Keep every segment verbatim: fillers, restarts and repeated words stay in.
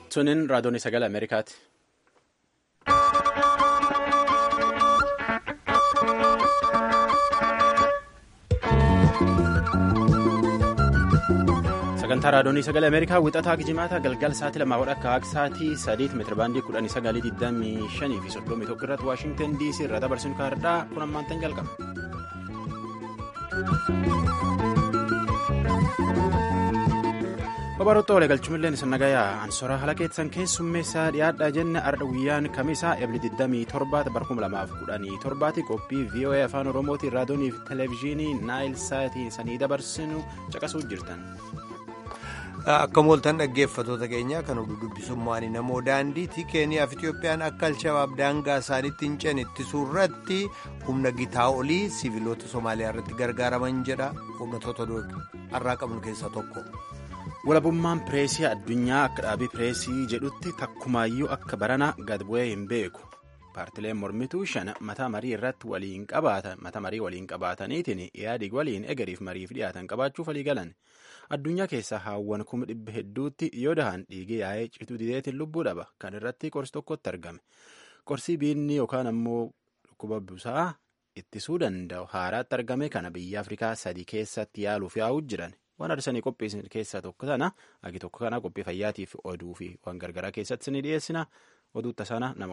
Sunin raadiyoon sagalee Ameerikaati. Sagantaa raadiyoon sagalee Ameerikaa wixataa Jimaata galgal sa'aatii lamaa wadha akka sa'aatii sadiitti meetirabaandii kudhanii sagalii digdamii shanii fi soddomii tokko irratti Waashingtan D C irraa dabarsuun kaardhaa kun ammaantan jalqaba. Babaroota walii galchumillee ni nagayaa ansoraa haala keessan keessummeessaa dhiyaadhaa jenne arda guyyaan kamisaa eebli digdamii torbaata barkuma lamaaf kudhanii torbaati qophii V O A afaan oromootiin raadiyoonii fi televezyiinii naayil saatii sanii dabarsinu caqasuu jirtan. Akka mooltan dhaggeeffatoota keenya kan oduu dubbisummaan namoo daandiitii Keeniyaa fi Itiyoophiyaan akka Alshabaab daangaa isaaniitti hin ceene ittisuu irratti humna gitaa olii siviilota Somaaliyaa irratti gargaaraman jedha hooggatoota har'aa qabnu keessaa tokko. Walabummaan pireesii addunyaa akka dhaabii pireesii jedhutti takkumaayyuu akka barana gad bu'ee hin beeku. Paartileen mormituu shan mataa marii irratti waliin qabaatan mataa marii waliin qabaataniitiin yaadii waliin egeriif mariif dhiyaatan qabaachuuf walii galan. Addunyaa keessaa haawwan kuma dhibba hedduutti yoo dahan dhiigee yaa'ee cituu dideetiin lubbuu dhaba. Kan irratti qorsi tokkotti argame. Qorsii biinni yookaan ammoo dhukkuba busaa ittisuu danda'u haaraatti argame kana biyya Afrikaa sadii keessatti yaaluuf yaa'uu jiran. Waan arsanii qopheessan keessaa tokko sana agi tokko kana qophii fayyaatiif oduu fi waan gargaraa keessatti ni dhiyeessina oduu tasaana namo.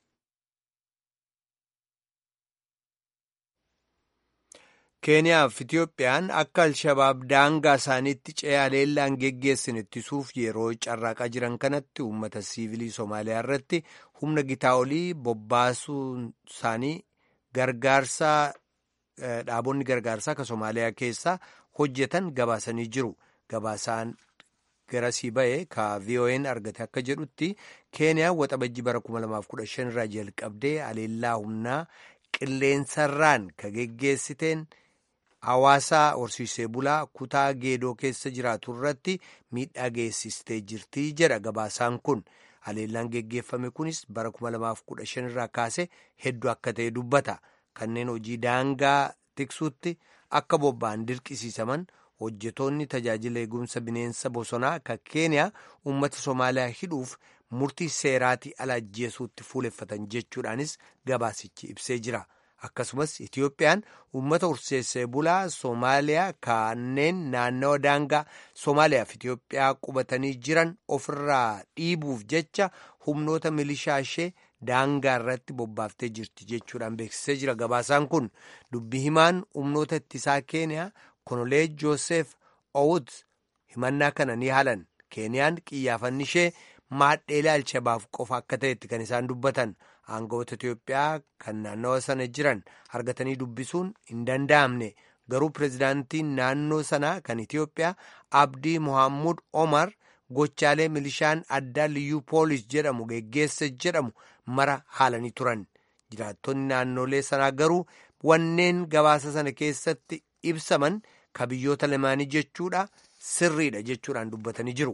Keeniyaa fi Itiyoophiyaan akka Alshabaab daangaa isaaniitti ce'aa leellaan geggeessan ittisuuf yeroo carraaqaa jiran kanatti uummata siivilii Somaaliyaa irratti humna gitaa olii bobbaasuun isaanii gargaarsaa dhaabonni gargaarsaa akka Somaaliyaa keessaa hojjetan gabaasanii jiru. Gabaasaan garasii ba'e ka V O A'n argate akka jedhutti Keeniyaan waxabajjii bara kuma lamaaf kudha shan irraa jalqabdee aleellaa humnaa qilleensarraan ka geggeessiteen hawaasaa horsiisee bulaa kutaa geedoo keessa jiraatu irratti miidhaa geessistee jirti jedha gabaasaan kun. Aleellaan geggeeffame kunis bara kuma lamaaf kudha shan irraa kaase hedduu akka ta'e dubbata. Kanneen hojii daangaa tiksuutti akka bobba'an dirqisiisaman hojjetoonni tajaajila eegumsa bineensa bosonaa kan Keeniyaa uummata Somaaliyaa hidhuuf murtii seeraatii ala ajjeesuutti fuuleffatan jechuudhaanis gabaasichi ibsee jira. Akkasumas Itiyoophiyaan uummata horsiisee bulaa Somaaliyaa kanneen naannawa daangaa Somaaliyaa fi Itiyoophiyaa qubatanii jiran ofirraa dhiibuuf jecha humnoota milishaa ishee daangaa irratti bobbaaftee jirti jechuudhaan beeksisee jira. Gabaasaan kun dubbii himaan humnoota ittisaa Keeniyaa Konolee Joosef Owut himannaa kana ni haalan. Keeniyaan qiyyaafanni ishee maadheelee Alshabaab qofa akka ta'etti kan isaan dubbatan. Aangawoota Itiyoophiyaa kan naannawa sana jiran argatanii dubbisuun hin danda'amne. Garuu pirezidaantiin naannoo sanaa kan Itiyoophiyaa Abdii Mohaamud Omar gochaalee milishaan addaa liyyuu poolis jedhamu geggeessa jedhamu mara haalanii turan. Jiraattonni naannolee sanaa garuu wanneen gabaasa sana keessatti ibsaman ka biyyoota lamaanii jechuudha sirriidha jechuudhaan dubbatanii jiru.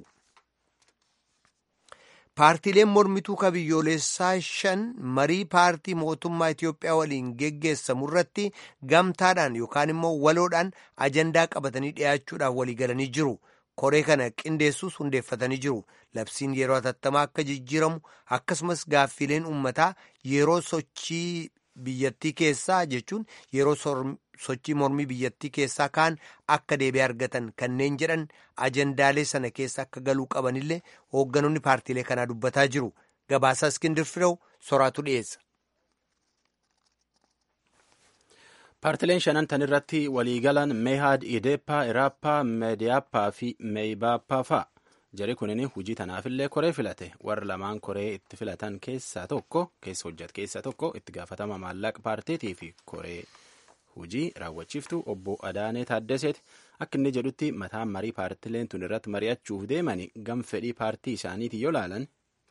Paartiileen mormituu ka biyyoolessaa shan marii paartii mootummaa Itiyoophiyaa waliin geggeessamu irratti gamtaadhaan yookaan immoo waloodhaan ajandaa qabatanii dhiyaachuudhaaf walii galanii jiru. Koree kana qindeessuus hundeeffatanii jiru. Labsiin yeroo hatattamaa akka jijjiiramu akkasumas gaaffileen uummataa yeroo sochii biyyattii keessaa jechuun yeroo sochii mormii biyyattii keessaa kaan akka deebi'ee argatan kanneen jedhan ajandaalee sana keessa akka galuu qabanillee hoogganoonni paartiilee kanaa dubbataa jiru. Gabaasaa Iskindir Firew soraatu dhiyeessa. Paartileen shanan tan irratti waliigalan Meehad, Ideeppaa, Iraappaa, Meediyaappaa fi Meeybaappaa fa'a. Jari kunin hojii tanaafillee koree filate. Warra lamaan koree itti filatan keessaa tokko keessa hojjat keessaa tokko itti gaafatama maallaqa paartiitii fi koree hojii raawwachiiftu obbo Adaanee Taaddaseeti. Akka inni jedhutti mataan marii paartileen tun irratti mari'achuuf deemani gam fedhii paartii isaaniitii yoo laalan.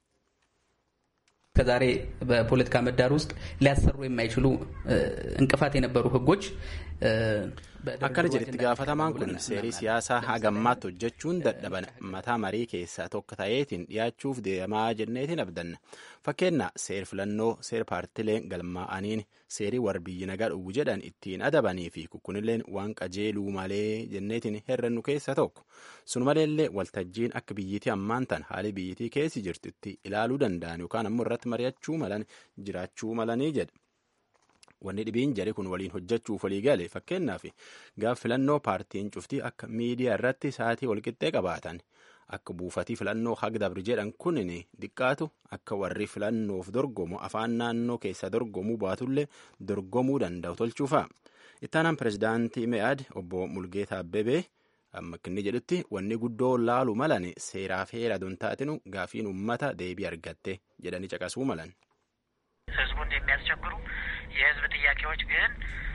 ከዛሬ በፖለቲካ ምህዳር ውስጥ ሊያሰሩ የማይችሉ እንቅፋት የነበሩ ህጎች akkana jedhetti gaafatamaan kun seerii siyaasaa hagammaatti hojjechuun dadhaban mataa marii keessaa tokko ta'eetiin dhiyaachuuf deemaa jenneetiin abdanna. Fakkeenya seer filannoo seer paartileen galmaa'aniin seerii warra biyyi nagaa dhugu jedhan ittiin adabanii fi kukkunilleen waan qajeeluu malee jenneetiin herrannu keessa tokko. Sun maleellee waltajjiin akka biyyitii ammaan tan haali biyyitii keessi jirtutti ilaaluu danda'an yookaan ammoo irratti mari'achuu malan jiraachuu malanii jedha. Wanni dhibiin jari kun waliin hojjechuuf walii gale fakkeenyaaf gaaf filannoo paartiin cuftii akka miidiyaa irratti sa'aatii walqixxee qabaatan akka buufatii filannoo haga dabri jedhan kunin diqqaatu akka warri filannoof dorgomu afaan naannoo keessa dorgomuu baatullee dorgomuu danda'u tolchuufa. Ittaanaan pirezidaantii Me'aad obbo Mulgeetaa Abbebee amma inni jedhutti wanni guddoo laalu malan seeraa fi heera don taatinu gaafiin uummata deebii argatte jedhanii caqasuu malan. ህዝቡን የሚያስቸግሩ የህዝብ ጥያቄዎች ግን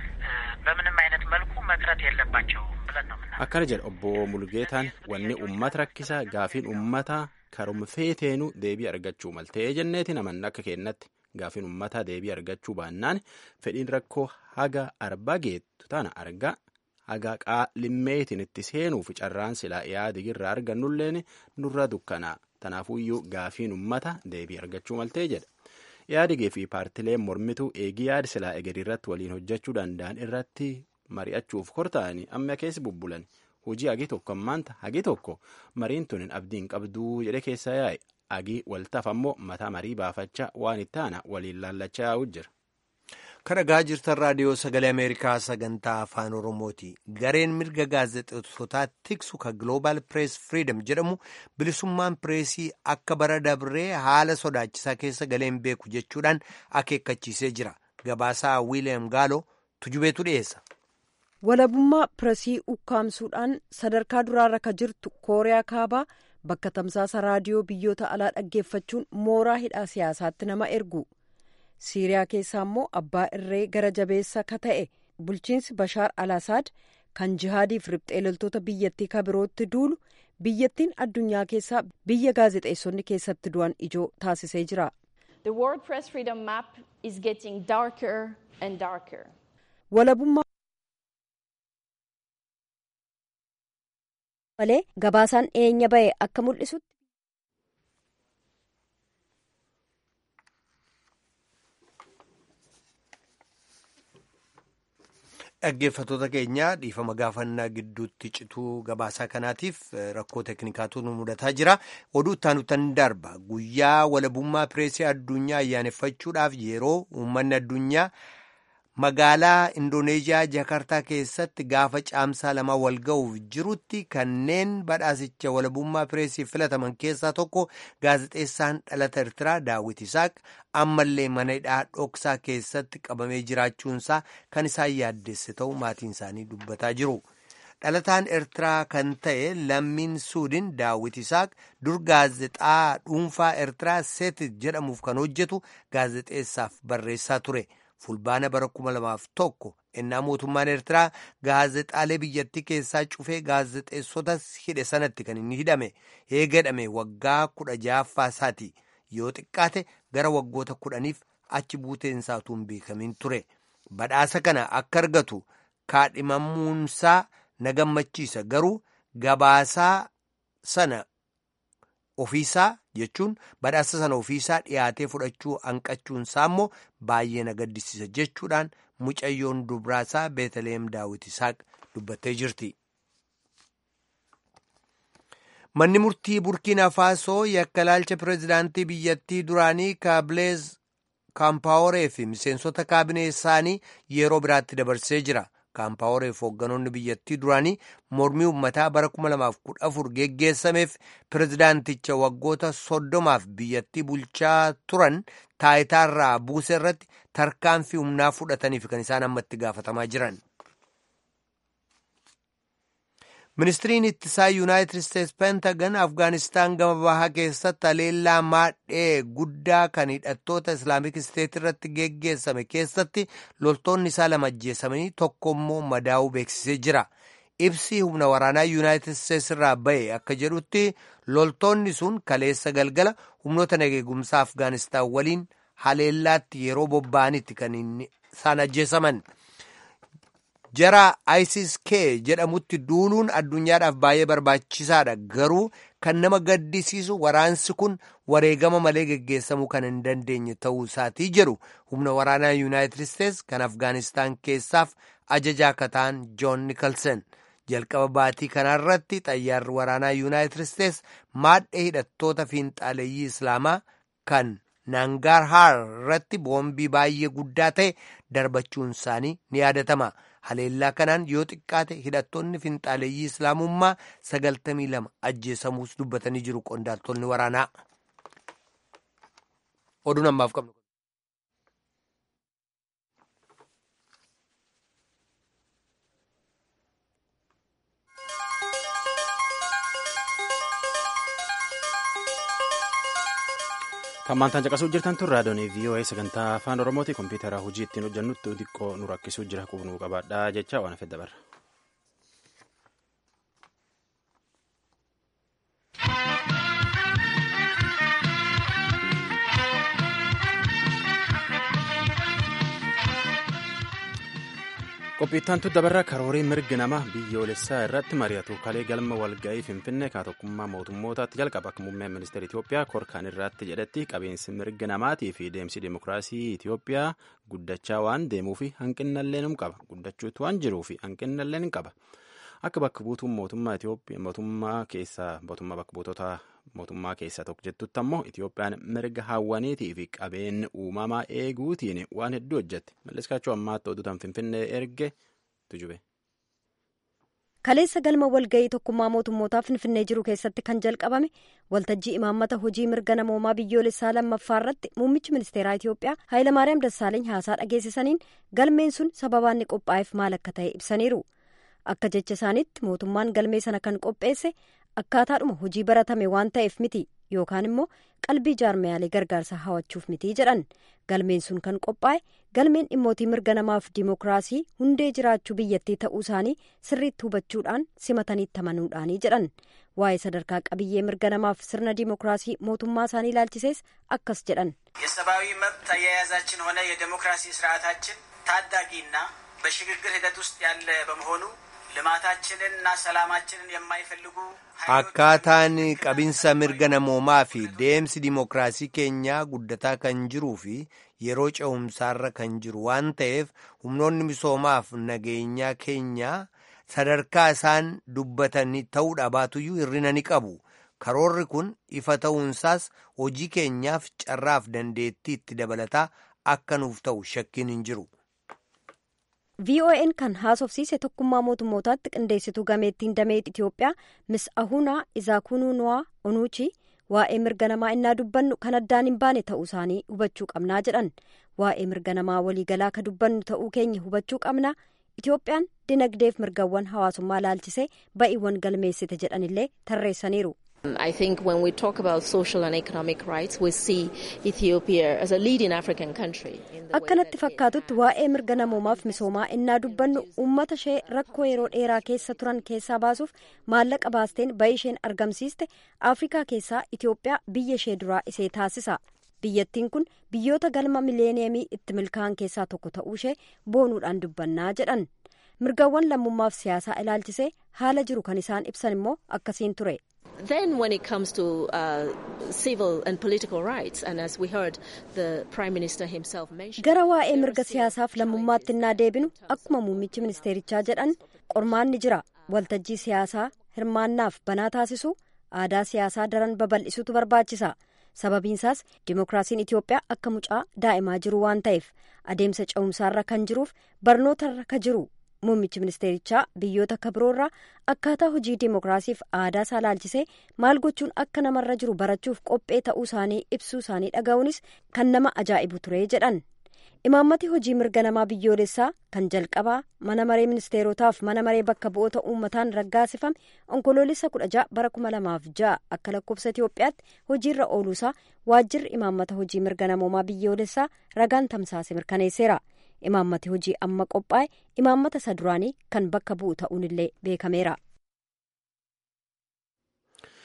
በምንም አይነት መልኩ መቅረት የለባቸውም ብለን ነው ምናምን akkana jedha obbo Mulgeetaan wanni uummata rakkisa gaafiin uummata karuma feeteenu deebii argachuu maltee jenneetiin amanna akka kennatti gaafiin uummata deebii argachuu baannaan fedhiin rakkoo haga arba geettu tana arga haga qaalimmeetiin itti seenuuf carraan silaa yaada girraa argannulleen nurra dukkanaa tanaafuyyuu gaafiin uummata deebii argachuu maltee jedha. Yaadigee fi paartileen mormituu eegii yaada silaa egerii irratti waliin hojjechuu danda'an irratti mari'achuuf kortaa'anii amma keessa bubbulan hojii hagi tokko ammaanta hagi tokko mariin tunin abdiin qabduu jedhe keessa yaa'e hagi waltaaf ammoo mataa marii baafachaa waan itti aana waliin laallachaa yaa'u jira. Kan dhagaa jirtan raadiyoo sagalee Ameerikaa sagantaa afaan Oromooti. Gareen mirga gaazexeessotaa tiksu kan Global Press Freedom jedhamu bilisummaan pireesii akka bara dabree haala sodaachisaa keessa galeen beeku jechuudhaan akeekkachiisee jira. Gabaasaa Wiiliyaam Gaalo tujubeetu dhiyeessa. Walabummaa pireesii ukkaamsuudhaan sadarkaa duraarra ka jirtu Kooriyaa Kaabaa bakka tamsaasa raadiyoo biyyoota alaa dhaggeeffachuun mooraa hidhaa siyaasaatti nama ergu. Siiriyaa keessaa immoo abbaa irree gara jabeessa ka ta'e bulchiinsi Bashaar al-Asaad kan jihaadiif riphxee loltoota biyyattii ka birootti duulu biyyattiin addunyaa keessaa biyya gaazexeessonni keessatti du'an ijoo taasisee jira. The World Press Freedom Map is getting darker and darker. Walabummaa malee gabaasaan eenya ba'e akka mul'isutti. Dhaggeeffattoota keenya dhiifama gaafannaa gidduutti cituu gabaasaa kanaatiif rakkoo teeknikaatu nu mudataa jira. Oduu ittaanutan darba guyyaa walabummaa pireesii addunyaa ayyaaneffachuudhaaf yeroo uummanni addunyaa magaalaa Indooneeziyaa Jakartaa keessatti gaafa caamsaa lama wal ga'uuf jirutti kanneen badhaasicha walabummaa pireesiif filataman keessaa tokko gaazexeessaan dhalata Eertiraa Daawit Isaaq ammallee mana hidhaa dhoksaa keessatti qabamee jiraachuunsaa kan isaan yaaddesse ta'uu maatiin isaanii dubbataa jiru. Dhalataan Eertiraa kan ta'e lammiin Suudin Daawit Isaaq dur gaazexaa dhuunfaa Eertiraa Seetit jedhamuuf kan hojjetu gaazexeessaaf barreessaa ture. Fulbaana bara kuma lamaaf tokko ennaa mootummaan Eertiraa gaazexaalee biyyattii keessaa cufee gaazexeessotas hidhe sanatti kan inni hidhame eegadhame waggaa kudha ja'affaa isaati yoo xiqqaate gara waggoota kudhaniif achi buuteen isaatu hin beekamin ture. Badhaasa kana akka argatu kaadhimamuunsaa na gammachiisa garuu gabaasaa sana ofiisaa jechuun badhaasa sana ofiisaa dhiyaatee fudhachuu hanqachuunsaa immoo baay'ee na gaddisiisa jechuudhaan mucayyoon dubraasaa Beetaleem Daawit Isaaq dubbattee jirti. Manni murtii Burkiina Faasoo yakka ilaalcha pireezidaantii biyyattii duraanii Kaabileez Kaampaaworee fi miseensota kaabinee isaanii yeroo biraatti dabarsee jira. Kaampaaworee fi hoogganoonni biyyattii duraanii mormii uummataa bara kuma lamaaf kudha afur geggeessameef pireezidaanticha waggoota soddomaaf biyyattii bulchaa turan taayitaarraa buuse irratti tarkaanfii humnaa fudhataniif kan isaan ammatti gaafatamaa jiran. Ministiriin ittisaa Yuunaayitid Isteetsi Peentagan Afgaanistaan gama bahaa keessatti haleellaa maadhee guddaa kan hidhattoota Islaamik Isteet irratti geggeessame keessatti loltoonni isaa lama ajjeesamanii tokko immoo madaa'uu beeksisee jira. Ibsi humna waraanaa Yuunaayitid Isteetsi irraa ba'e akka jedhutti loltoonni sun kaleessa galgala humnoota nageegumsaa Afgaanistaan waliin haleellaatti yeroo bobba'anitti kan isaan ajjeesaman. jara ISIS K jedhamutti duuluun addunyaadhaaf baay'ee barbaachisaadha garuu kan nama gaddisiisu waraansi kun wareegama malee geggeessamuu kan hin dandeenye ta'uu isaatii jedhu humna waraanaa Yuunaayitid Isteets kan Afgaanistaan keessaaf ajajaa akka ta'an Joon Nikolson jalqaba baatii kanarratti xayyaarri waraanaa Yuunaayitid Isteets maadhee hidhattoota fiinxaaleeyyii Islaamaa kan Nangarhaar irratti boombii baay'ee guddaa ta'e darbachuun isaanii ni yaadatama. Haleellaa kanaan yoo xiqqaate hidhattoonni fiinxaaleeyyii Islaamummaa sagaltamii lama ajjeesamuus dubbatanii jiru qondaaltonni waraanaa. Oduun ammaaf qabnu. Kammantaan caqasuu jirtan tun raadiyoon V O A sagantaa afaan Oromooti kompiitara hojii ittiin hojjannutti xiqqoo nu rakkisuu jira qubnuu qabaadhaa jecha waan hafe dabarra. Qophiittantu dabarra karoorii mirgi namaa biyyoolessaa irratti mari'atu kalee galma walga'ii Finfinnee kaatokkummaa mootummootaatti jalqaba akka muummeen ministeera Itoophiyaa korkaan irratti jedhetti qabeensi mirgi namaatii fi deemsi dimokiraasii Itoophiyaa guddachaa waan deemuufi hanqinnallee ni qaba guddachuutu waan jiruufi hanqinnallee ni qaba akka bakka buutuun mootummaa Itoophiyaa mootummaa keessaa mootummaa bakka buutota mootummaa keessaa tokko jettutti ammoo Itoophiyaan mirga hawwaniitii fi qabeenya uumamaa eeguutiin waan hedduu hojjette malleskaachuu ammaatti oduutaan Finfinnee erge tujube. Kaleessa galma walga'ii tokkummaa mootummootaa Finfinnee jiru keessatti kan jalqabame waltajjii imaammata hojii mirga namoomaa biyyoolessaa lammaffaa irratti muummichi ministeeraa Itoophiyaa Hayilamaariyaam Dassaaleeny haasaa dhageessisaniin galmeen sun sababaan inni qophaa'eef maal akka ta'e ibsaniiru. Akka jecha isaaniitti mootummaan galmee sana kan qopheesse akkaataadhuma hojii baratame waan ta'eef miti yookaan immoo qalbii jaarmiyaalee gargaarsa hawachuuf miti jedhan galmeen sun kan qophaa'e galmeen dhimmootii mirga namaaf dimookiraasii hundee jiraachuu biyyattii ta'uu isaanii sirriitti hubachuudhaan simataniitti amanuudhaanii jedhan waa'ee sadarkaa qabiyyee mirga namaaf sirna dimookiraasii mootummaa isaanii ilaalchisees akkas jedhan. የሰብአዊ መብት አያያዛችን ሆነ የዲሞክራሲ ስርዓታችን ታዳጊና በሽግግር ሂደት ውስጥ ያለ በመሆኑ ልማታችንንና ሰላማችንን የማይፈልጉ akkaataan qabinsa mirga namoomaa fi deemsi dimookiraasii keenyaa guddataa kan jiruu fi yeroo ce'umsaarra kan jiru waan ta'eef humnoonni misoomaaf nageenyaa keenyaa sadarkaa isaan dubbatanii ta'uudha baatuyyuu hirrina ni qabu karoorri kun ifa ta'uunsaas hojii keenyaaf carraaf dandeettii itti dabalataa akka nuuf ta'u shakkiin hin jiru. V O N kan haasofsiise tokkummaa mootummootaatti qindeessituu gameettiin damee Itoophiyaa Miss Ahunaa Izaakunuunwaa Onuuchi waa'ee mirga namaa innaa dubbannu kan addaan hin baane ta'uu isaanii hubachuu qabnaa jedhan waa'ee mirga namaa waliigalaa ka dubbannu ta'uu keenya hubachuu qabnaa Itoophiyaan dinagdeef mirgawwan hawaasummaa laalchisee ba'iiwwan galmeessite jedhanillee tarreessaniiru. I think when we talk about social and economic rights, we see Ethiopia as a leading African country. Akkanatti fakkaatutti waa'ee mirga namoomaaf misoomaa innaa dubbannu uummata ishee rakkoo yeroo dheeraa keessa turan keessaa baasuuf maallaqa baasteen ba'ii isheen argamsiiste Afrikaa keessaa Itoophiyaa biyya ishee duraa isee taasisa. Biyyattiin kun biyyoota galma mileeniyemii itti milkaa'an keessaa tokko ta'uu ishee boonuudhaan dubbannaa jedhan. Mirgawwan lammummaaf siyaasaa ilaalchisee haala jiru kan isaan ibsan immoo akkasiin ture. Then when it comes to uh, civil and political rights, and as we heard the Prime Minister himself mention... Gara waa'ee mirga siyaasaaf lammummaatti innaa deebinu akkuma muummichi ministeerichaa jedhan qormaanni jira waltajjii siyaasaa hirmaannaaf banaa taasisu aadaa siyaasaa daran babal'isuutu barbaachisa. Sababiinsaas dimookiraasiin Itoophiyaa akka mucaa daa'imaa jiru waan ta'eef adeemsa ce'umsaarra kan jiruuf barnootarra ka jiru. Muummichi ministeerichaa biyyoota akka biroorraa akkaataa hojii dimookiraasiif aadaa isaa laalchisee maal gochuun akka namarra jiru barachuuf qophee ta'uu isaanii ibsuu isaanii dhaga'uunis kan nama ajaa'ibu ture jedhan. Imaammati hojii mirga namaa biyyoolessaa kan jalqabaa mana maree ministeerotaaf mana maree bakka bu'oota uummataan raggaasifame onkoloolessa kudha ja'a bara kuma lamaaf ja'a akka lakkoofsa Itoophiyaatti hojiirra ooluusaa waajjirri imaammata hojii mirga namoomaa biyyoolessaa ragaan tamsaase mirkaneesseera. Imaammati hojii amma qophaa'e imaammata isa duraanii kan bakka bu'u ta'uunillee beekameera.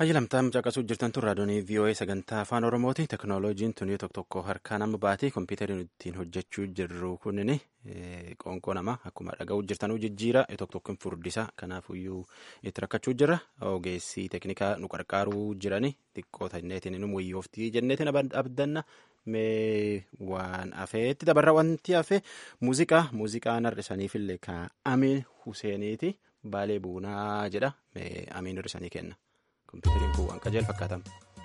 Hayyalamtaan caqasuu jirtan tun raadiyoonii V O A sagantaa afaan Oromooti. Teknooloojiin tun tokko tokko harkaa nama baatee kompiitariin ittiin hojjechuu jirru kunin qoonqoo nama akkuma dhaga'uu jirtanuu jijjiira tokko tokkoon furdisa. Kanaafuyyuu itti rakkachuu jirra. Ogeessii teeknikaa nu qarqaaruu jirani xiqqoo tanneetiin nu wayyooftii jenneetiin abdanna. Mee waan hafeetti dabarra wanti hafe muuziqaa muuziqaan hir'isaniifillee kan Amiin Huseeniiti Baalee Buunaa jedha. Mee Amiin hir'isanii kenna. Kompiitariin kun waan qajeelaa fakkaatama.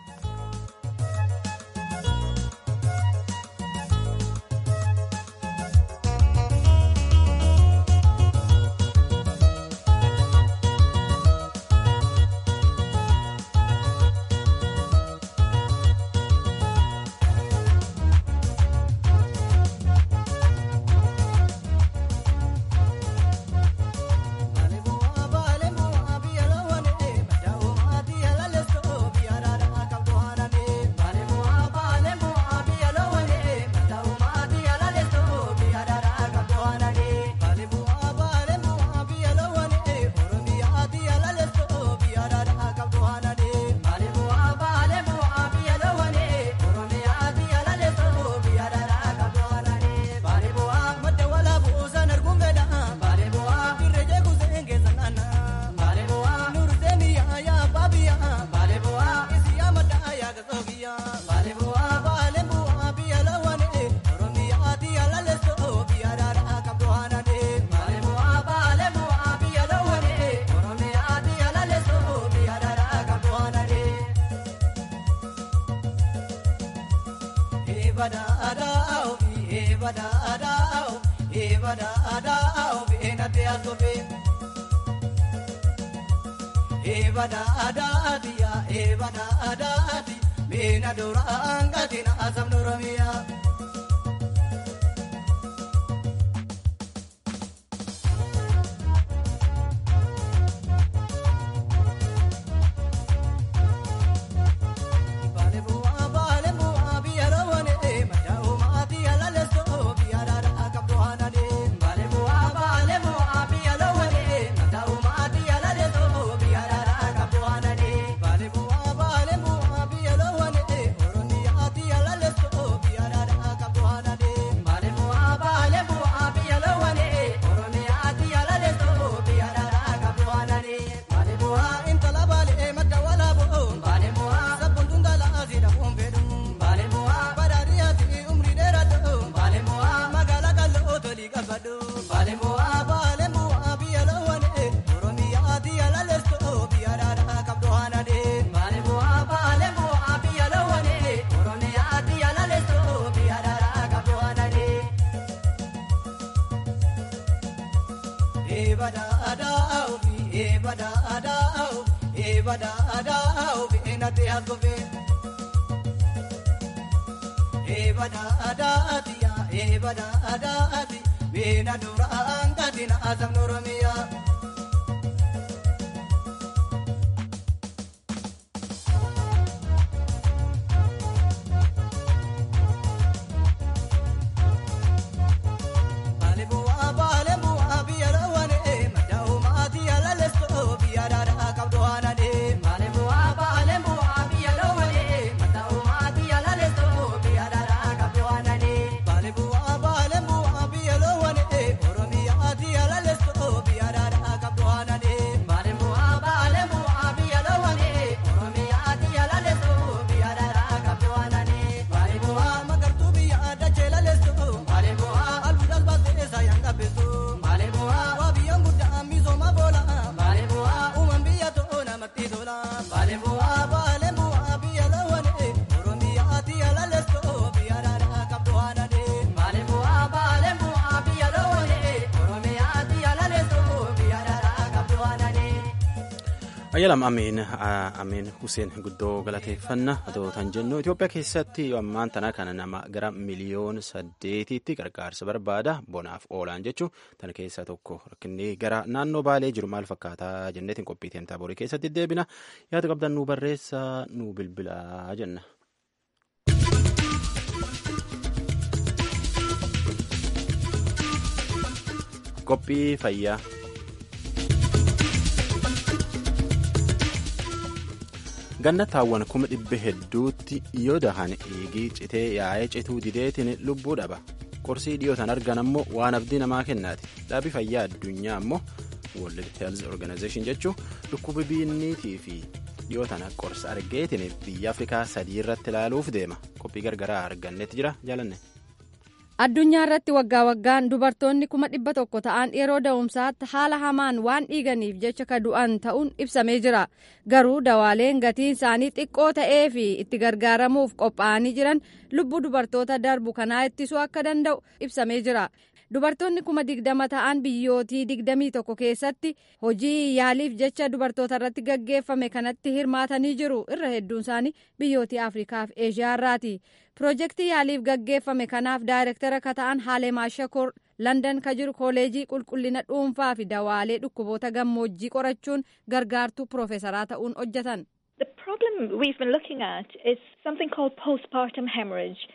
Ayyalam Amiin Amiin Huseen guddoo galateeffanna adoo tan jennu Itoophiyaa keessatti ammaan tana kana nama gara miliyoona saddeetiitti gargaarsa barbaada bonaaf oolaan jechuun tana keessaa tokko rakkinni gara naannoo Baalee jiru maal fakkaataa jenneetiin qophii teemtaa borii keessatti deebina yaada qabdan nu barreessaa nu bilbilaa jenna. Qophii fayyaa. ganna taawwan kuma dhibbe hedduutti yoo dahan dhiigii citee yaa'ee cituu dideetiin lubbuu dhaba. Qorsii dhiyootan argan ammoo waan abdii namaa kennaati. Dhaabbii fayyaa addunyaa ammoo World Health Organization jechuun dhukkuba biinniitii fi dhiyootan qorsa argeetiin biyya Afrikaa sadii irratti ilaaluuf deema. Qophii gargaraa argannetti jira jaalanne. Addunyaa irratti waggaa waggaan dubartoonni kuma dhibba tokko ta'an yeroo da'umsaatti haala hamaan waan dhiiganiif jecha ka du'an ta'uun ibsamee jira. Garuu dawaaleen gatiin isaanii xiqqoo ta'ee fi itti gargaaramuuf qophaa'anii jiran lubbuu dubartoota darbu kanaa ittisuu akka danda'u ibsamee jira. Dubartoonni kuma digdama ta'an biyyootii digdamii tokko keessatti hojii yaaliif jecha dubartoota irratti gaggeeffame kanatti hirmaatanii jiru. Irra hedduun isaanii biyyootii Afrikaa fi Eeshiyaa irraati. Piroojeektii yaaliif gaggeeffame kanaaf daayirektara ka ta'an Haalemaa Shakoor Landan ka jiru kooleejii qulqullina dhuunfaa fi dawaalee dhukkuboota gammoojjii qorachuun gargaartuu piroofeesaraa ta'uun hojjetan. The problem we've been looking at is something called postpartum hemorrhage.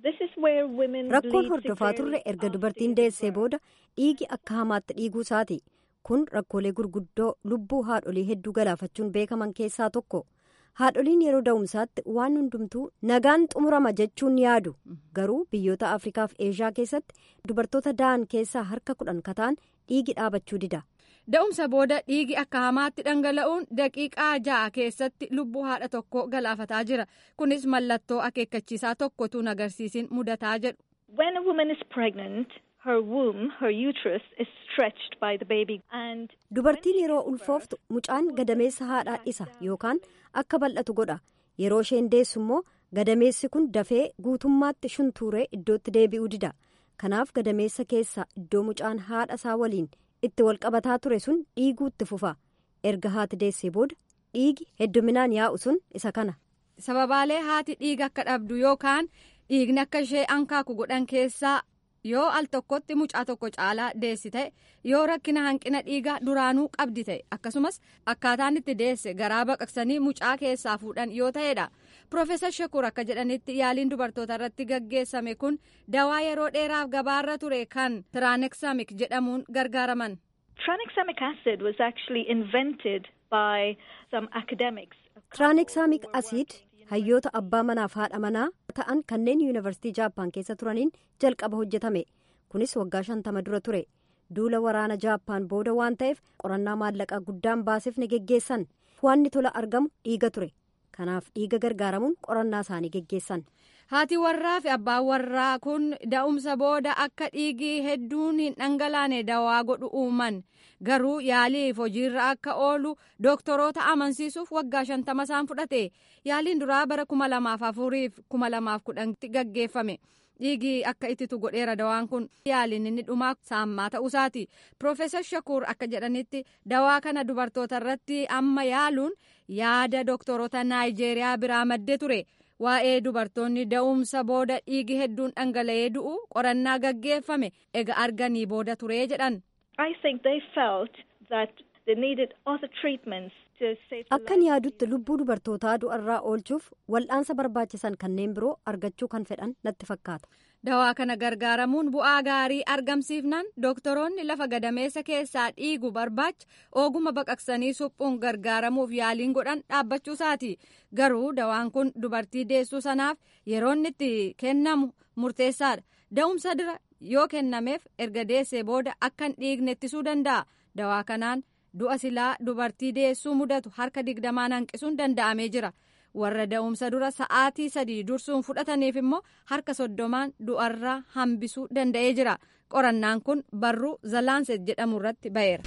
Rakkoon hordofaa turre erga dubartiin deessee booda dhiigi akka hamaatti dhiiguu isaati. Kun rakkoolee gurguddoo lubbuu haadholii hedduu galaafachuun beekaman keessaa tokko. Haadholiin yeroo da'umsaatti waan hundumtuu nagaan xumurama jechuun yaadu. Garuu biyyoota Afrikaa fi Eeshiyaa keessatti dubartoota da'an keessaa harka kudhan ka ta'an dhiigi dhaabachuu dida. Da'umsa booda dhiigi akka hamaatti dhangala'uun daqiiqaa ja'a keessatti lubbuu haadha tokko galaafataa jira. Kunis mallattoo akeekkachiisaa tokkotu agarsiisin mudataa jedhu. When a woman is pregnant, her womb, her uterus is stretched by the baby. And dubartiin yeroo ulfooftu mucaan gadameessa haadhaa isa yookaan akka bal'atu godha. Yeroo isheen deessu immoo gadameessi kun dafee guutummaatti shuntuuree iddootti deebi'uu dida. Kanaaf gadameessa keessa iddoo mucaan haadha isaa waliin itti wal qabataa ture sun dhiiguutti fufa. Erga haati deessee booda dhiigi hedduminaan yaa'u sun isa kana. Sababaalee haati dhiiga akka dhabdu yookaan dhiigni akka ishee ankaaku godhan keessaa yoo al tokkotti mucaa tokko caalaa deessi ta'e yoo rakkina hanqina dhiigaa duraanuu qabdi ta'e akkasumas akkaataan itti deesse garaa baqaqsanii mucaa keessaa fuudhan yoo ta'edha. Piroofeesar Shakuur akka jedhanitti yaaliin dubartoota irratti gaggeessame kun dawaa yeroo dheeraaf gabaarra ture kan tiraaneksamiik jedhamuun gargaaraman. Tranexamic acid was actually invented by some academics. Tranexamic acid hayyoota abbaa manaaf haadha manaa ta'an kanneen yuunivarsiitii Jaappaan keessa turaniin jalqaba hojjetame. Kunis waggaa shantama dura ture. Duula waraana Jaappaan booda waan ta'eef qorannaa maallaqaa guddaan baasif ni geggeessan. Wanni tola argamu dhiiga ture. Kanaaf dhiiga gargaaramuun qorannaa isaanii geggeessan. Haati warraa fi abbaan warraa kun da'umsa booda akka dhiigii hedduun hin dhangalaane dawaa godhu uuman. Garuu yaaliif hojiirra akka oolu dooktoroota amansiisuuf waggaa shantama isaan fudhate. Yaaliin duraa bara kuma lamaaf afuriif kuma lamaaf kudhanitti gaggeeffame. Dhiigii akka ittitu godheera dawaan kun yaaliin inni dhumaa saammaa ta'uusaati. Piroofeesar Shakuur akka jedhanitti dawaa kana dubartoota irratti amma yaaluun yaada dooktoroota Naayijeeriyaa biraa maddee ture. Waa'ee dubartoonni da'umsa booda dhiigi hedduun dhangala'ee du'u qorannaa gaggeeffame ega arganii booda ture jedhan. I think they felt that they needed other treatments to save the Akkan yaadutti lubbuu dubartootaa du'arraa oolchuuf wal'aansa barbaachisan kanneen biroo argachuu kan fedhan natti fakkaata. Dawaa kana gargaaramuun bu'aa gaarii argamsiifnaan dooktoroonni lafa gadameessa keessaa dhiigu barbaacha oguma baqaqsanii suphuun gargaaramuuf yaaliin godhan dhaabbachuu isaati. Garuu dawaan kun dubartii deessuu sanaaf yeroon itti kennamu murteessaadha. Da'umsa dura yoo kennameef erga deessee booda akkan dhiigne ittisuu danda'a. Dawaa kanaan du'a silaa dubartii deessuu mudatu harka digdamaan hanqisuun danda'amee jira. Warra da'umsa dura sa'aatii sadii dursuun fudhataniif immoo harka soddomaan du'arraa hambisuu danda'ee jira. Qorannaan kun barruu Zalaanset jedhamu irratti ba'eera.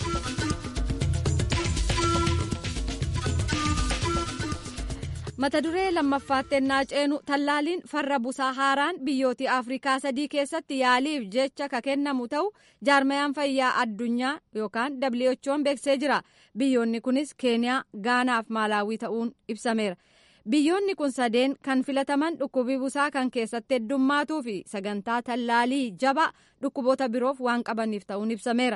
Mata duree lammaffaatti ennaa ceenu tallaaliin farra busaa haaraan biyyootii Afrikaa sadii keessatti yaaliif jecha ka kennamu ta'u jaarmayaan fayyaa addunyaa yookaan W H O'n beeksisee jira. Biyyoonni kunis Keeniyaa, Gaanaa fi Maalaawii ta'uun ibsameera. Biyyoonni kun sadeen kan filataman dhukkubii busaa kan keessatti heddummaatuu fi sagantaa tallaalii jabaa dhukkuboota biroof waan qabaniif ta'uun ibsameera.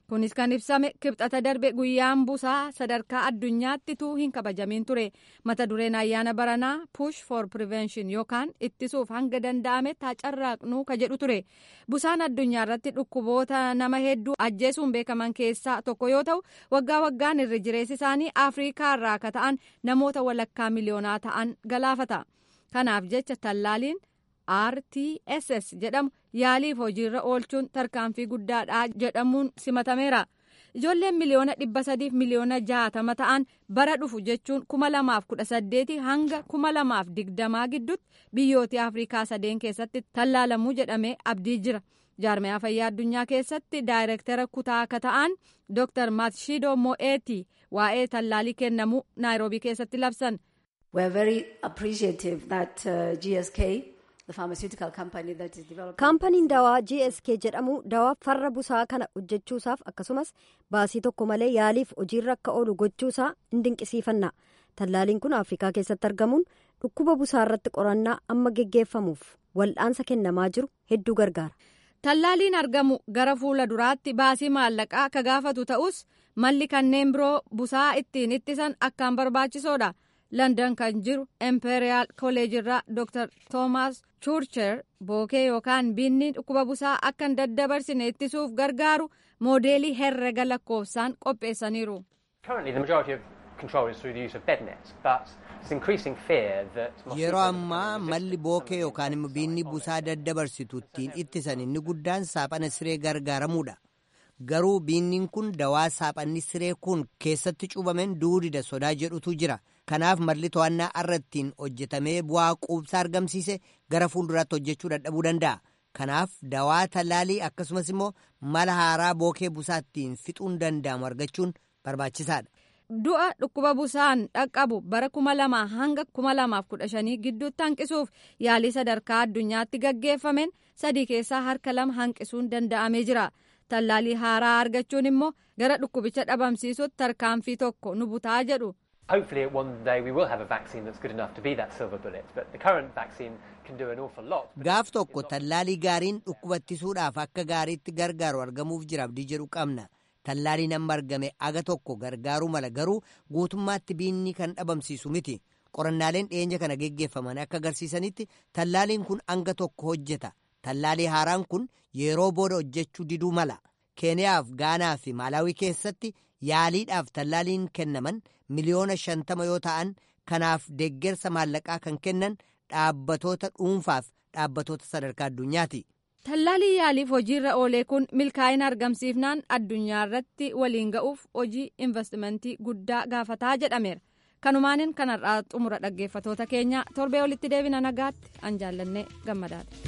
kunis kan ibsame kibxata darbe guyyaan busaa sadarkaa addunyaatti tuu hin kabajamin ture. Mata dureen ayyaana baranaa push for prevention yookaan ittisuuf hanga danda'ametti haa carraaqnu ka jedhu ture. Busaan addunyaa irratti dhukkuboota nama hedduu ajjeesuun beekaman keessaa tokko yoo ta'u waggaa waggaan irra jireessi isaanii Afrikaa irraa akka ta'an namoota walakkaa miliyoonaa ta'an galaafata. Kanaaf jecha tallaaliin R T S S jedhamu yaaliif hojiirra oolchuun tarkaanfii guddaadha jedhamuun simatameera. Ijoolleen miliyoona dhibba sadiif miliyoona jaatama ta'an bara dhufu jechuun kuma lamaaf kudha saddeeti hanga kuma lamaaf digdamaa gidduutti biyyoota Afrikaa sadeen keessatti tallaalamuu jedhamee abdii jira. Jaarmiyaa fayyaa addunyaa keessatti daayireektara kutaa akka ta'an Doctor Matshidiso Moeti waa'ee tallaalii kennamuu Naayiroobii keessatti labsan. We are very appreciative that uh, G S K, the pharmaceutical company that is developing. Kaampaniin dawaa G S K jedhamu dawaa farra busaa kana hojjechuusaaf akkasumas baasii tokko malee yaaliif hojiirra akka oolu gochuusaa hin dinqisiifanna. Tallaaliin kun Afrikaa keessatti argamuun dhukkuba busaa irratti qorannaa amma geggeeffamuuf wal'aansa kennamaa jiru hedduu gargaara. Tallaaliin argamu gara fuula duraatti baasii maallaqaa akka gaafatu ta'us malli kanneen biroo busaa ittiin ittisan akkaan barbaachisoodha. London kan jiru Imperial College irraa Doctor Thomas Churcher bookee yookaan binni dhukkuba busaa akka hin daddabarsine ittisuuf gargaaru moodeelii herrega lakkoofsaan qopheessaniiru. Yeroo ammaa malli bookee yookaan immoo binni busaa daddabarsitu ittiin ittisan inni guddaan saaphana siree gargaaramuudha. Garuu binniin kun dawaa saaphanni siree kun keessatti cuubameen duudida sodaa jedhutu jira. Kanaaf malli to'annaa irrattiin hojjetamee bu'aa quubsaa argamsiise gara fuulduraatti hojjechuu dadhabuu danda'a. Kanaaf dawaa tallaalii akkasumas immoo mala haaraa bookee busaattiin fixuun danda'amu argachuun barbaachisaadha. Du'a dhukkuba busaan dhaqqabu bara kuma lamaa hanga kuma lamaaf kudha shanii gidduutti hanqisuuf yaalii sadarkaa addunyaatti gaggeeffameen sadii keessaa harka lama hanqisuun danda'amee jira. Tallaalii haaraa argachuun immoo gara dhukkubicha dhabamsiisuutti tarkaanfii tokko nu butaa jedhu. Hopefully one day we will have a vaccine that's good enough to be that silver bullet, but the current vaccine can do an awful lot. Gaaf tokko tallaalii gaariin dhukkuba ittisuudhaaf akka gaariitti gargaaru argamuuf jira abdii jedhu qabna. Tallaaliin amma argame aga tokko gargaaruu mala garuu guutummaatti biinni kan dhabamsiisu miti. Qorannaaleen dhiyeenya kana geggeeffaman akka agarsiisanitti tallaaliin kun anga tokko hojjeta. Tallaalii haaraan kun yeroo booda hojjechuu diduu mala. Keeniyaaf Gaanaa fi Maalaawii keessatti yaaliidhaaf tallaaliin kennaman miliyoona shantama yoo ta'an kanaaf deeggarsa maallaqaa kan kennan dhaabbatoota dhuunfaaf dhaabbatoota sadarkaa addunyaati. Tallaalii yaaliif hojiirra oolee kun milkaa'ina argamsiifnaan addunyaa irratti waliin ga'uuf hojii investimentii guddaa gaafataa jedhameera. Kanumaaniin kanarraa xumura dhaggeeffatoota keenya torbee olitti deebina nagaatti an jaallannee gammadaadha.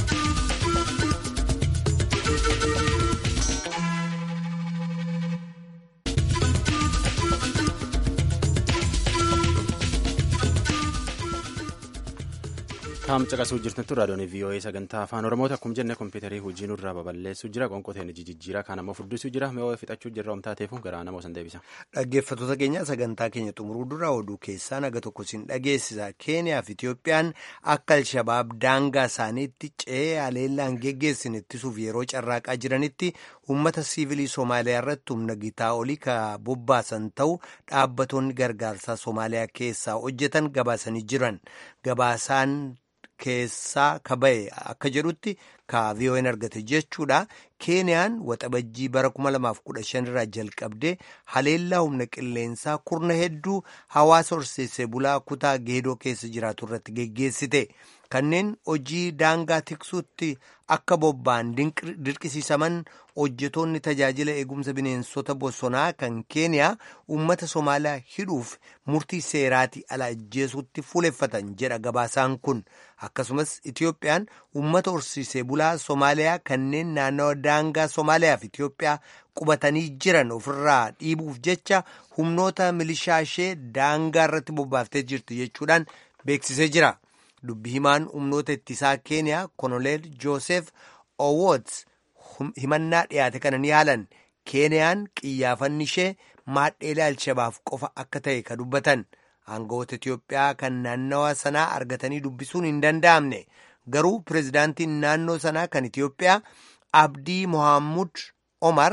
Taam caqasuu jirtantu raadiyoon V O A sagantaa afaan Oromooti akkuma jenne kompiitarii hojii nurraa baballeessuu jira qonqoteen jijjiiraa kaan ammoo furdisuu jira mi'oo fixachuu jirra omtaa ta'eefu garaa namoo san deebisa. Dhaggeeffattoota keenya sagantaa keenya xumuruu dura oduu keessaa naga tokko siin dhageessisa. Keeniyaa fi Itiyoophiyaan akka Alshabaab daangaa isaaniitti ce'ee haleellaan geggeessin ittisuuf yeroo carraaqaa jiranitti uummata siivilii Soomaaliyaa irratti humna gitaa olii ka bobbaasan ta'u dhaabbattoonni gargaarsaa Soomaaliyaa keessaa hojjetan gabaasanii jiran. Gabaasaan keessaa ka ba'e akka jedhutti ka V O N argate jechuudha. Keeniyaan waxabajjii bara kuma lamaaf kudha shan irraa jalqabdee haleellaa humna qilleensaa kurna hedduu hawaasa horsiisee bulaa kutaa geedoo keessa jiraatu irratti geggeessite. Kanneen hojii daangaa tiksuutti akka bobba'an dirqisiisaman hojjetoonni tajaajila eegumsa bineensota bosonaa kan Keeniyaa uummata Somaaliyaa hidhuuf murtii seeraatii ala ajjeesuutti fuuleffatan jedha gabaasaan kun. Akkasumas Itiyoophiyaan uummata horsiisee bulaa Somaaliyaa kanneen naannawa daangaa Somaaliyaa fi Itiyoophiyaa qubatanii jiran ofirraa dhiibuuf jecha humnoota milishaa ishee daangaa irratti bobbaaftee jirti jechuudhaan beeksisee jira. Dubbi himaan humnoota ittisaa Keeniyaa Koloneel Joosef Owoots himannaa dhiyaate kana ni haalan. Keeniyaan qiyyaafanni ishee maadheelee Alshabaab qofa akka ta'e ka dubbatan. Aangawoota Itiyoophiyaa kan naannawa sanaa argatanii dubbisuun hin danda'amne. Garuu pirezidaantiin naannoo sanaa kan Itiyoophiyaa Abdii Mohaamud Omar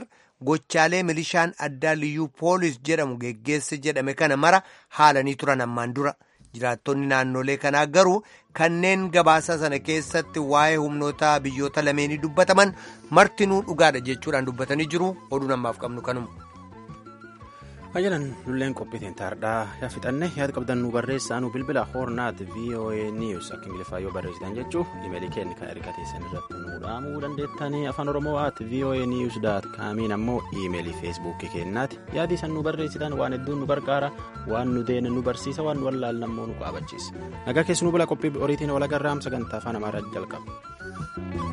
gochaalee milishaan addaa liyyuu poolis jedhamu geggeesse jedhame kana mara haalanii turan ammaan dura. Jiraattonni naannolee kanaa garuu kanneen gabaasa sana keessatti waa'ee humnoota biyyoota lameenii dubbataman martinuu dhugaadha jechuudhaan dubbatanii jiru. Oduu namaaf qabnu kanuma. Ayyalan lulleen qophiitiin taardhaa yaa fixanne yaada qabdan nu barreessaa nu bilbila hoornaat voa news akka ingiliffaa yoo barreessitan jechuu imeelii keenya kan erga teessan irratti nu dhaamuu dandeettanii afaan oromoo at voa news dot com ammoo imeelii feesbuukii keenyaati yaadii san nu barreessitan waan hedduun nu gargaara waan nu deene nu barsiisa waan nu wallaallan ammoo nu qaabachiisa nagaa keessi nu bula qophii oriitiin walagarraam sagantaa afaan amaaraa jalqaba.